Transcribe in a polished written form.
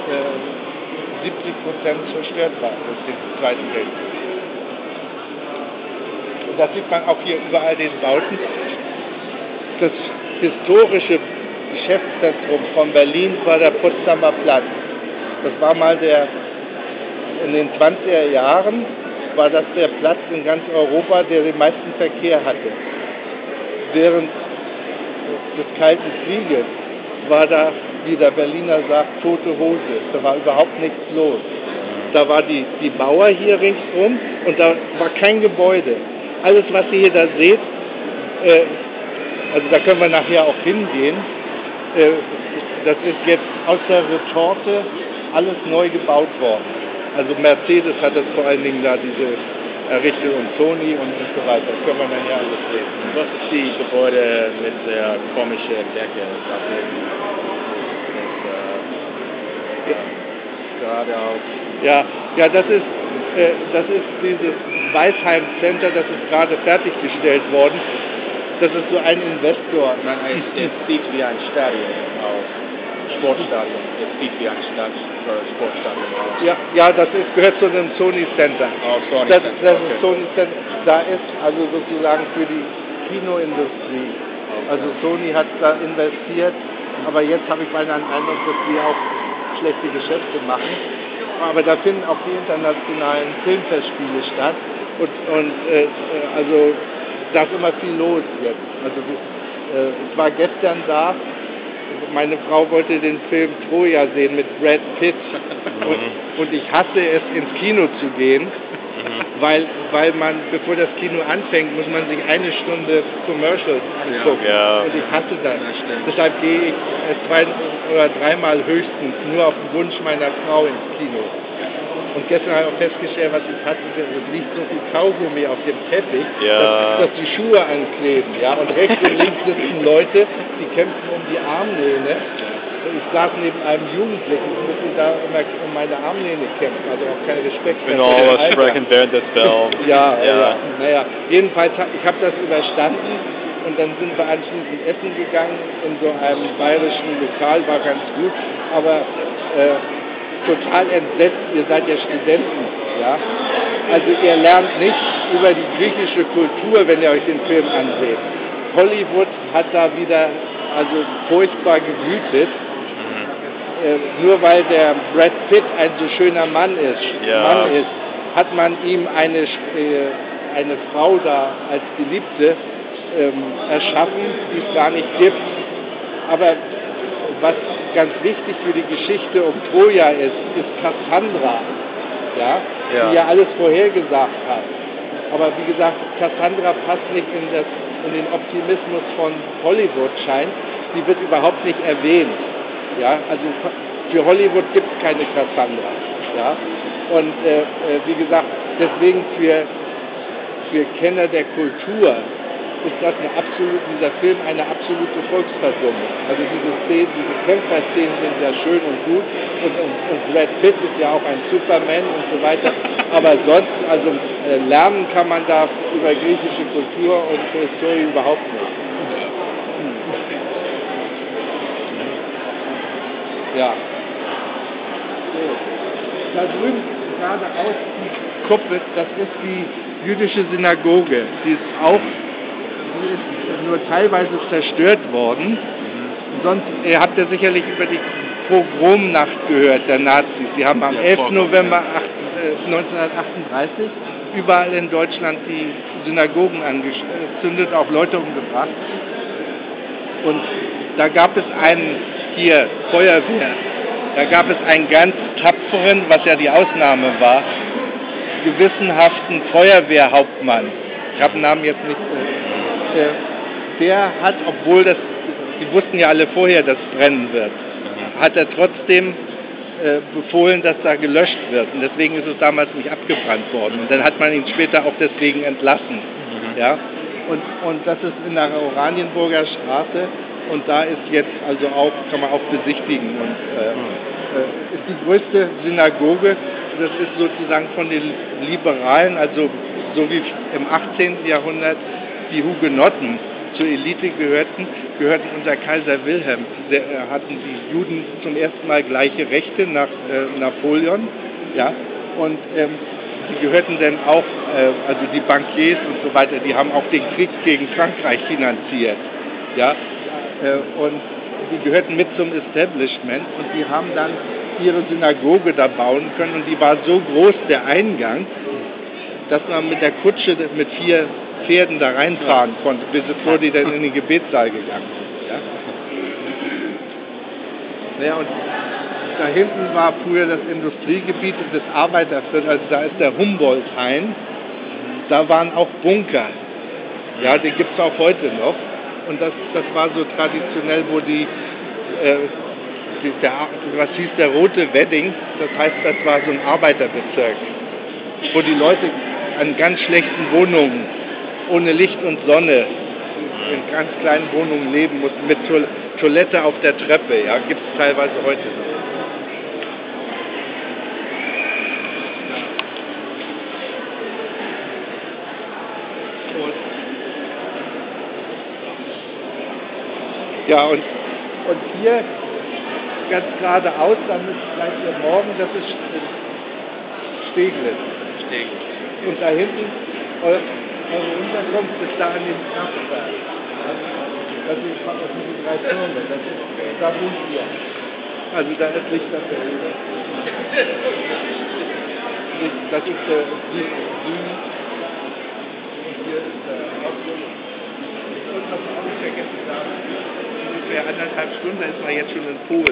70% zerstört war durch den Zweiten Weltkrieg. Und das sieht man auch hier überall den Bauten. Das historische Geschäftszentrum von Berlin war der Potsdamer Platz. Das war mal in den 20er Jahren war das der Platz in ganz Europa, der den meisten Verkehr hatte. Während des Kalten Krieges war da, wie der Berliner sagt, tote Hose. Da war überhaupt nichts los. Da war die Mauer hier ringsrum und da war kein Gebäude. Alles, was ihr hier da seht, also da können wir nachher auch hingehen, das ist jetzt aus der Retorte alles neu gebaut worden. Also Mercedes hat das vor allen Dingen da diese errichtet und Sony und so weiter. Das können wir nachher alles sehen. Was ist die Gebäude mit der komischen Decke? Geradeaus. Ja, das ist dieses Weisheim Center, das ist gerade fertiggestellt worden. Das ist so ein Investor. Es sieht wie ein Stadion aus. Sportstadion. Es sieht wie ein Sportstadion aus. Ja, das gehört zu einem Sony Center. Oh, Sony das Center. ist Sony Center. Da ist also sozusagen für die Kinoindustrie. Okay. Also Sony hat da investiert, aber jetzt habe ich beinahe den Eindruck, dass die auch schlechte Geschäfte machen. Aber da finden auch die internationalen Filmfestspiele statt und also da ist immer viel los jetzt. Also ich war gestern da, meine Frau wollte den Film Troja sehen mit Brad Pitt und ich hasse es, ins Kino zu gehen, weil man, bevor das Kino anfängt, muss man sich eine Stunde Commercials angucken. Ja. Und ich hasse das. Deshalb gehe ich 2 oder 3 Mal höchstens nur auf den Wunsch meiner Frau ins Kino. Und gestern habe ich auch festgestellt, was ich hatte, es liegt so viel Kaugummi auf dem Teppich, dass die Schuhe ankleben. Ja? Und rechts und links sitzen Leute, die kämpfen um die Armlehne. Ich saß neben einem Jugendlichen, ich musste da immer um meine Armlehne kämpfen, also auch keinen Respekt. Genau, sprechen während des Films. Naja, jedenfalls, ich habe das überstanden und dann sind wir anschließend essen gegangen in so einem bayerischen Lokal, war ganz gut, aber total entsetzt, ihr seid ja Studenten, ja. Also ihr lernt nicht über die griechische Kultur, wenn ihr euch den Film anseht. Hollywood hat da wieder also furchtbar gewütet, nur weil der Brad Pitt ein so schöner Mann ist, hat man ihm eine Frau da als Geliebte erschaffen, die es gar nicht gibt. Aber was ganz wichtig für die Geschichte um Troja ist Cassandra, die ja alles vorhergesagt hat. Aber wie gesagt, Cassandra passt nicht in den Optimismus von Hollywood, scheint. Die wird überhaupt nicht erwähnt. Ja? Also für Hollywood gibt es keine Cassandra. Ja? Und wie gesagt, deswegen für Kenner der Kultur ist das dieser Film eine absolute Volksverdummung. Also diese Kämpferszenen sind ja schön und gut und Brad Pitt ist ja auch ein Superman und so weiter. Aber sonst, also lernen kann man da über griechische Kultur und Historie überhaupt nicht. Ja. So. Da drüben geradeaus die Kuppe, das ist die jüdische Synagoge. Die ist nur teilweise zerstört worden. Sonst, ihr habt ja sicherlich über die Pogromnacht gehört der Nazis. Die haben am 11. November 1938 überall in Deutschland die Synagogen angezündet, auch Leute umgebracht. Und da gab es Feuerwehr, da gab es einen ganz tapferen, was ja die Ausnahme war, gewissenhaften Feuerwehrhauptmann. Ich habe den Namen jetzt nicht. Der hat, obwohl die wussten ja alle vorher, dass es brennen wird, hat er trotzdem befohlen, dass da gelöscht wird. Und deswegen ist es damals nicht abgebrannt worden. Und dann hat man ihn später auch deswegen entlassen. Ja? Und das ist in der Oranienburger Straße. Und da ist jetzt also auch, kann man auch besichtigen. Und ist die größte Synagoge. Das ist sozusagen von den Liberalen, also so wie im 18. Jahrhundert die Hugenotten zur Elite gehörten unter Kaiser Wilhelm. Hatten die Juden zum ersten Mal gleiche Rechte nach Napoleon. Ja? Und die gehörten dann auch, also die Bankiers und so weiter, die haben auch den Krieg gegen Frankreich finanziert. Ja? Und die gehörten mit zum Establishment und die haben dann ihre Synagoge da bauen können und die war so groß, der Eingang, dass man mit der Kutsche mit 4 Pferden da reinfahren konnte, bevor die dann in den Gebetssaal gegangen sind. Ja? Ja, und da hinten war früher das Industriegebiet und das Arbeiterviertel, also da ist der Humboldt-Hain, da waren auch Bunker. Ja, den gibt es auch heute noch. Und das war so traditionell, wo was hieß der Rote Wedding, das heißt, das war so ein Arbeiterbezirk, wo die Leute an ganz schlechten Wohnungen, ohne Licht und Sonne, in ganz kleinen Wohnungen leben mussten, mit Toilette auf der Treppe, ja, gibt es teilweise heute noch. Ja, und hier ganz geradeaus, dann ist gleich der Morgen, das ist Steglitz. Und da hinten, eure Unterkunft ist da an dem Kraftwerk. Das sind die 3 Türme, da wohnt ihr. Also da ist Licht auf der Höhe. Das ist der Süden. Und hier ist der Hauptgrund. Und was wir auch nicht vergessen haben, ungefähr 1,5 Stunden, da ist man jetzt schon in Polen.